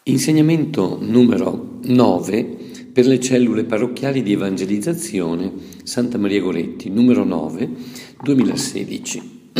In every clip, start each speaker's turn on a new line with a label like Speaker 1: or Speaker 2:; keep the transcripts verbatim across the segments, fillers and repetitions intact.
Speaker 1: Insegnamento numero nove per le cellule parrocchiali di evangelizzazione Santa Maria Goretti, numero nove, duemilasedici.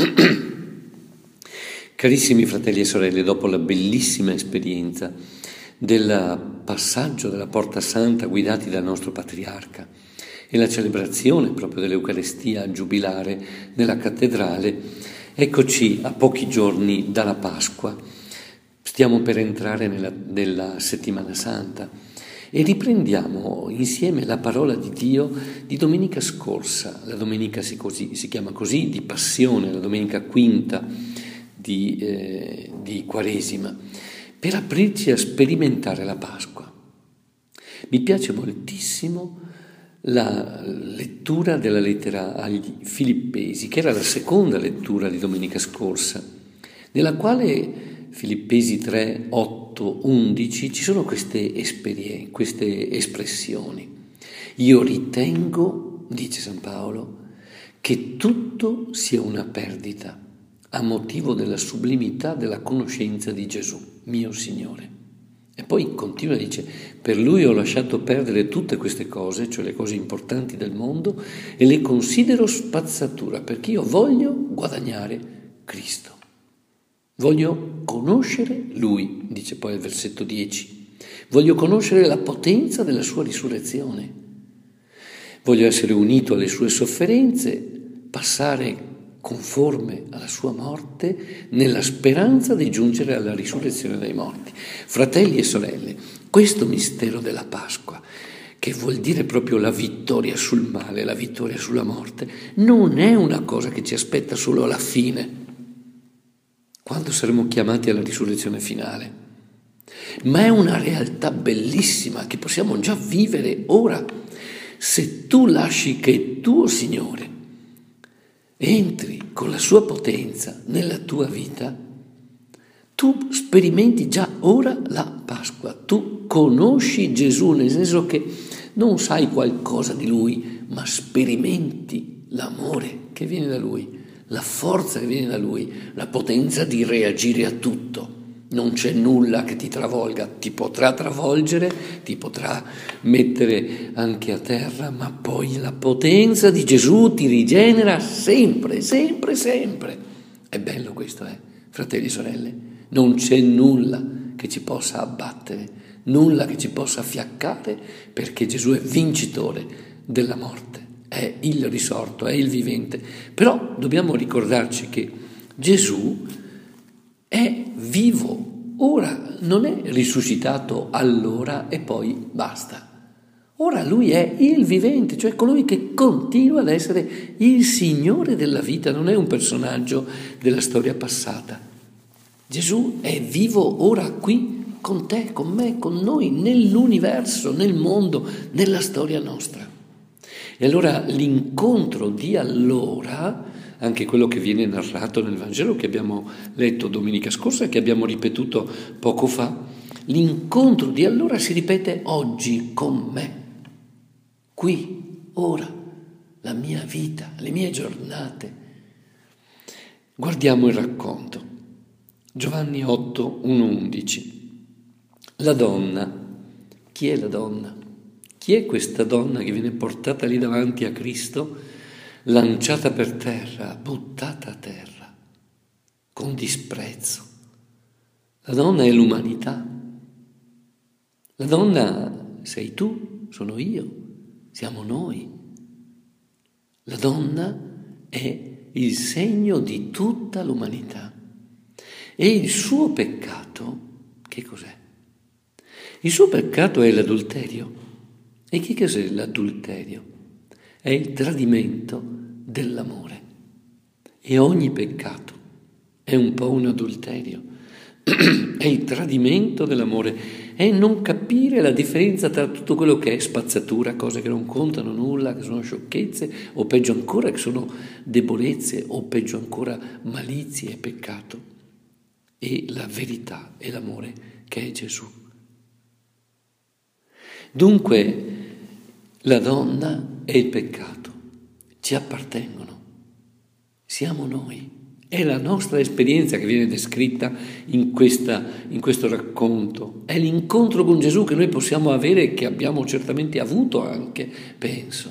Speaker 1: Carissimi fratelli e sorelle, dopo la bellissima esperienza del passaggio della Porta Santa guidati dal nostro Patriarca e la celebrazione proprio dell'Eucarestia giubilare nella cattedrale, eccoci a pochi giorni dalla Pasqua. Stiamo per entrare nella, nella Settimana Santa e riprendiamo insieme la parola di Dio di domenica scorsa. La domenica si, così, si chiama così, di Passione, la domenica quinta di, eh, di Quaresima, per aprirci a sperimentare la Pasqua. Mi piace moltissimo la lettura della lettera agli Filippesi, che era la seconda lettura di domenica scorsa, nella quale Filippesi tre, otto, undici ci sono queste esperienze, queste espressioni. Io ritengo, dice San Paolo, che tutto sia una perdita a motivo della sublimità della conoscenza di Gesù, mio Signore. E poi continua e dice: per Lui ho lasciato perdere tutte queste cose, cioè le cose importanti del mondo, e le considero spazzatura, perché io voglio guadagnare Cristo. Voglio conoscere Lui, dice poi il versetto dieci. Voglio conoscere la potenza della sua risurrezione. Voglio essere unito alle sue sofferenze, passare conforme alla sua morte, nella speranza di giungere alla risurrezione dai morti. Fratelli e sorelle, questo mistero della Pasqua, che vuol dire proprio la vittoria sul male, la vittoria sulla morte, non è una cosa che ci aspetta solo alla fine, quando saremo chiamati alla risurrezione finale, ma è una realtà bellissima che possiamo già vivere ora. Se tu lasci che il tuo Signore entri con la sua potenza nella tua vita, tu sperimenti già ora la Pasqua, tu conosci Gesù, nel senso che non sai qualcosa di Lui, ma sperimenti l'amore che viene da Lui, la forza che viene da Lui, la potenza di reagire a tutto. Non c'è nulla che ti travolga, ti potrà travolgere, ti potrà mettere anche a terra, ma poi la potenza di Gesù ti rigenera sempre, sempre, sempre. È bello questo, eh, fratelli e sorelle? Non c'è nulla che ci possa abbattere, nulla che ci possa fiaccare, perché Gesù è vincitore della morte. È il risorto, è il vivente. Però dobbiamo ricordarci che Gesù è vivo ora, non è risuscitato allora e poi basta. Ora Lui è il vivente, cioè colui che continua ad essere il Signore della vita, non è un personaggio della storia passata. Gesù è vivo ora qui con te, con me, con noi, nell'universo, nel mondo, nella storia nostra. E allora l'incontro di allora, anche quello che viene narrato nel Vangelo che abbiamo letto domenica scorsa e che abbiamo ripetuto poco fa, l'incontro di allora si ripete oggi con me, qui, ora, la mia vita, le mie giornate. Guardiamo il racconto. Giovanni otto, uno, undici. La donna. Chi è la donna? Chi è questa donna che viene portata lì davanti a Cristo, lanciata per terra, buttata a terra, con disprezzo? La donna è l'umanità. La donna sei tu, sono io, siamo noi. La donna è il segno di tutta l'umanità. E il suo peccato, che cos'è? Il suo peccato è l'adulterio. E che cos'è l'adulterio? È il tradimento dell'amore. E ogni peccato è un po' un adulterio. È il tradimento dell'amore. È non capire la differenza tra tutto quello che è spazzatura, cose che non contano nulla, che sono sciocchezze, o peggio ancora che sono debolezze, o peggio ancora malizie e peccato, e la verità e l'amore che è Gesù. Dunque, la donna e il peccato ci appartengono, siamo noi, È la nostra esperienza che viene descritta in, questa, in questo racconto. È l'incontro con Gesù che noi possiamo avere e che abbiamo certamente avuto anche, penso.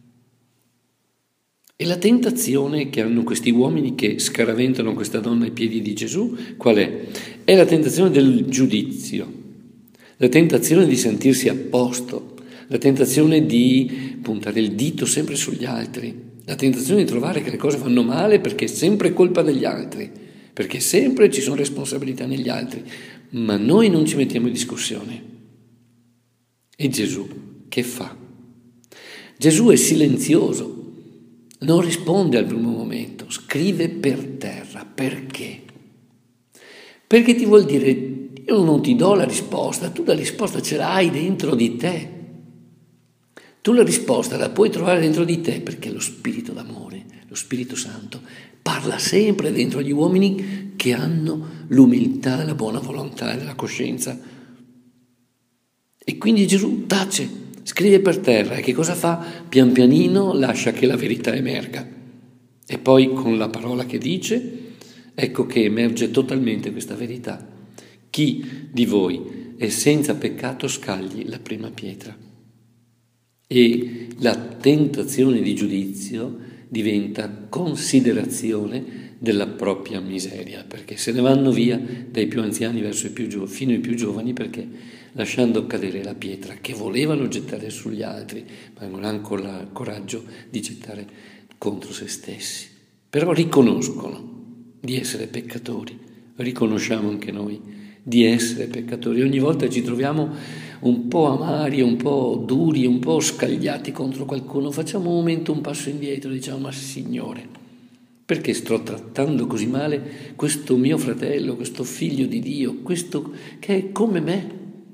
Speaker 1: E la tentazione che hanno questi uomini che scaraventano questa donna ai piedi di Gesù, qual è? È la tentazione del giudizio, la tentazione di sentirsi a posto, la tentazione di puntare il dito sempre sugli altri, la tentazione di trovare che le cose vanno male perché è sempre colpa degli altri, perché sempre ci sono responsabilità negli altri, ma noi non ci mettiamo in discussione. E Gesù che fa? Gesù è silenzioso, non risponde al primo momento, scrive per terra. Perché? Perché ti vuol dire, io non ti do la risposta, tu la risposta ce l'hai dentro di te. Tu la risposta la puoi trovare dentro di te perché lo Spirito d'amore, lo Spirito Santo, parla sempre dentro gli uomini che hanno l'umiltà, la buona volontà e la coscienza. E quindi Gesù tace, scrive per terra e che cosa fa? Pian pianino lascia che la verità emerga. E poi con la parola che dice, ecco che emerge totalmente questa verità. Chi di voi è senza peccato scagli la prima pietra. E la tentazione di giudizio diventa considerazione della propria miseria, perché se ne vanno via dai più anziani verso i più giovani, fino ai più giovani, perché lasciando cadere la pietra che volevano gettare sugli altri, ma non hanno ancora il coraggio di gettare contro se stessi. Però riconoscono di essere peccatori, riconosciamo anche noi di essere peccatori. Ogni volta ci troviamo un po' amari, un po' duri, un po' scagliati contro qualcuno, facciamo un momento un passo indietro e diciamo: ma Signore, perché sto trattando così male questo mio fratello, questo figlio di Dio, questo che è come me?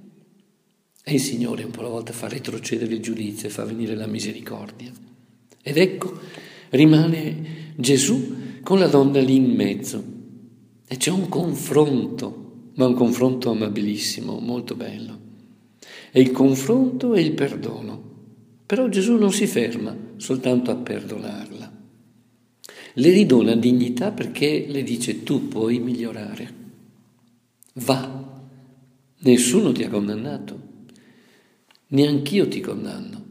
Speaker 1: E il Signore un po' alla volta fa retrocedere il giudizio e fa venire la misericordia. Ed ecco, rimane Gesù con la donna lì in mezzo e c'è un confronto, ma un confronto amabilissimo, molto bello. E il confronto e il perdono. Però Gesù non si ferma soltanto a perdonarla. Le ridona dignità perché le dice: tu puoi migliorare. Va. Nessuno ti ha condannato. Neanch'io ti condanno.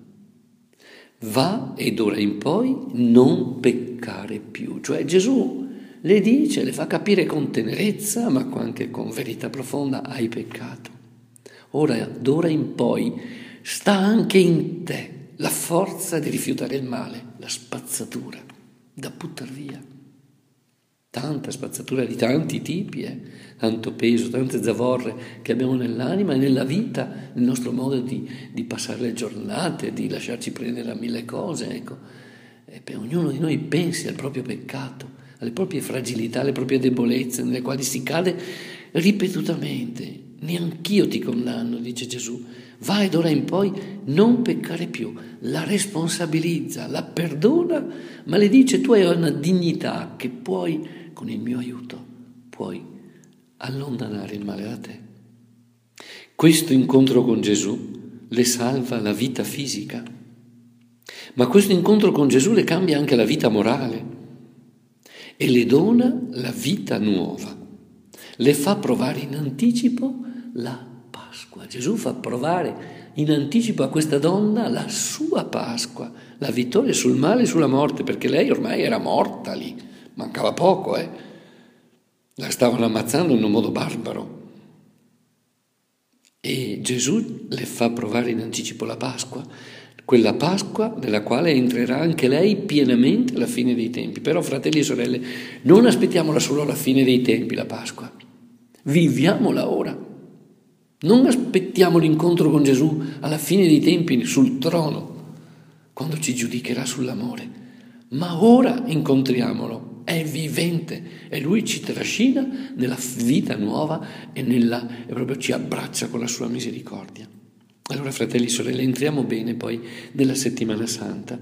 Speaker 1: Va e d'ora in poi non peccare più. Cioè Gesù le dice, le fa capire con tenerezza, ma anche con verità profonda: hai peccato. Ora, d'ora in poi, sta anche in te la forza di rifiutare il male, la spazzatura da buttar via. Tanta spazzatura di tanti tipi, eh? Tanto peso, tante zavorre che abbiamo nell'anima e nella vita, nel nostro modo di, di passare le giornate, di lasciarci prendere a mille cose, ecco. E per ognuno di noi pensi al proprio peccato, alle proprie fragilità, alle proprie debolezze, nelle quali si cade ripetutamente. Neanch'io ti condanno, dice Gesù, vai d'ora in poi non peccare più, la responsabilizza, la perdona, ma le dice: tu hai una dignità che puoi, con il mio aiuto, puoi allontanare il male da te. Questo incontro con Gesù le salva la vita fisica, ma questo incontro con Gesù le cambia anche la vita morale e le dona la vita nuova, le fa provare in anticipo la Pasqua. Gesù fa provare in anticipo a questa donna la sua Pasqua, la vittoria sul male e sulla morte, perché lei ormai era morta lì, mancava poco, eh? La stavano ammazzando in un modo barbaro. E Gesù le fa provare in anticipo la Pasqua, quella Pasqua nella quale entrerà anche lei pienamente alla fine dei tempi. Però, fratelli e sorelle, non aspettiamola solo alla fine dei tempi la Pasqua, viviamola ora. Non aspettiamo l'incontro con Gesù alla fine dei tempi sul trono, quando ci giudicherà sull'amore, ma ora incontriamolo, è vivente e Lui ci trascina nella vita nuova e, nella, e proprio ci abbraccia con la sua misericordia. Allora, fratelli e sorelle, entriamo bene poi nella Settimana Santa.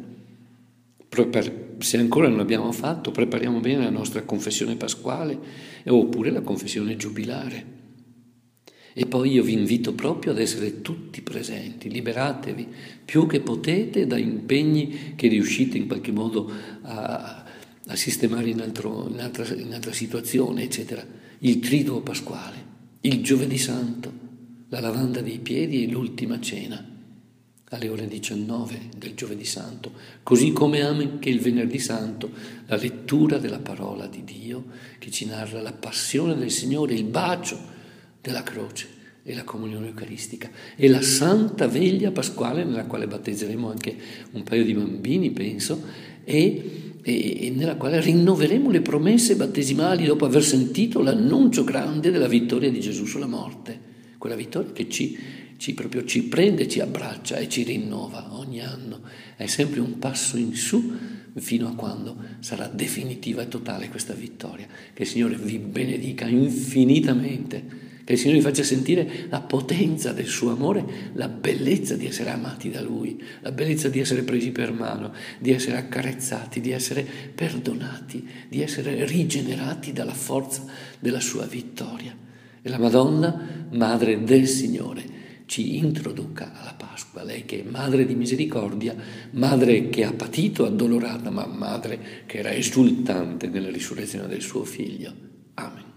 Speaker 1: Se ancora non l'abbiamo fatto, prepariamo bene la nostra confessione pasquale oppure la confessione giubilare. E poi io vi invito proprio ad essere tutti presenti, liberatevi più che potete da impegni che riuscite in qualche modo a, a sistemare in, altro, in, altra, in altra situazione, eccetera. Il triduo pasquale, il giovedì santo, la lavanda dei piedi e l'ultima cena, alle ore diciannove del giovedì santo, così come anche il venerdì santo, la lettura della parola di Dio che ci narra la passione del Signore, il bacio della croce e la comunione eucaristica, e la santa veglia pasquale nella quale battezzeremo anche un paio di bambini, penso, e, e, e nella quale rinnoveremo le promesse battesimali dopo aver sentito l'annuncio grande della vittoria di Gesù sulla morte, quella vittoria che ci Ci, proprio ci prende, ci abbraccia e ci rinnova ogni anno. È sempre un passo in su fino a quando sarà definitiva e totale questa vittoria. Che il Signore vi benedica infinitamente, che il Signore vi faccia sentire la potenza del suo amore, la bellezza di essere amati da Lui, la bellezza di essere presi per mano, di essere accarezzati, di essere perdonati, di essere rigenerati dalla forza della sua vittoria. E la Madonna, Madre del Signore, ci introduca alla Pasqua, lei che è madre di misericordia, madre che ha patito, addolorata, ma madre che era esultante nella risurrezione del suo figlio. Amen.